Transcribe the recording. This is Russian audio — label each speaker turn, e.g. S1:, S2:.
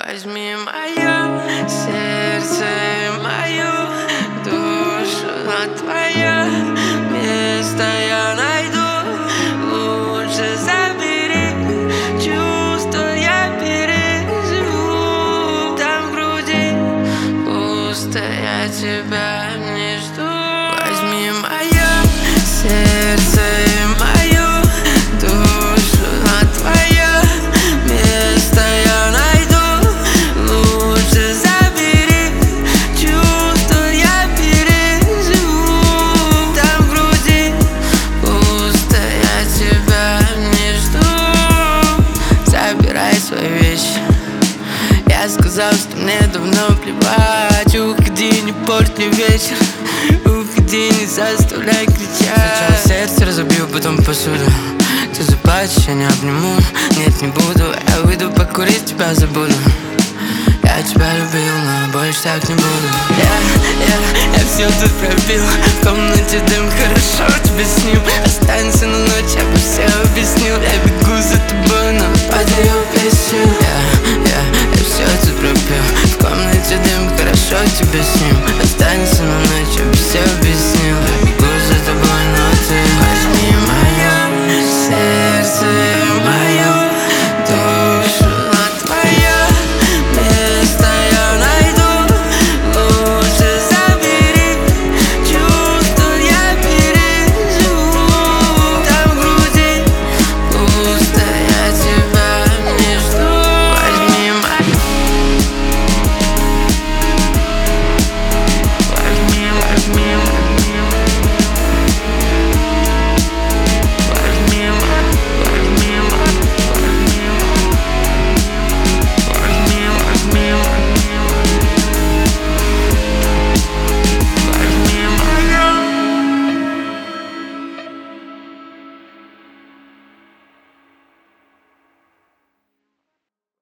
S1: Возьми мое сердце и мою душу на твое место я найду. Лучше забери чувства, я переживу. Там в груди пусто, я тебя не жду. Возьми мое сердце и мою душу на твое место я найду. Лучше забери чувства, я переживу. Там в груди пусто, я тебя не жду. Забирай свои вещи. Я сказал, что мне давно плевать. Уходи, не порт мне вечер. Уходи, не заставляй кричать. Сначала сердце разобью, потом посуду. Ты заплачешь, я не обниму. Нет, не буду, я выйду покурить, тебя забуду. Я тебя любил, но больше так не буду. Я все тут пробил. В комнате дым, хорошо тебе с ним. Останься на ночь, я бы все объяснил. Я бегу за тобой, но подаю песню. Я все тут пробил. В комнате дым, хорошо тебе с ним. Останься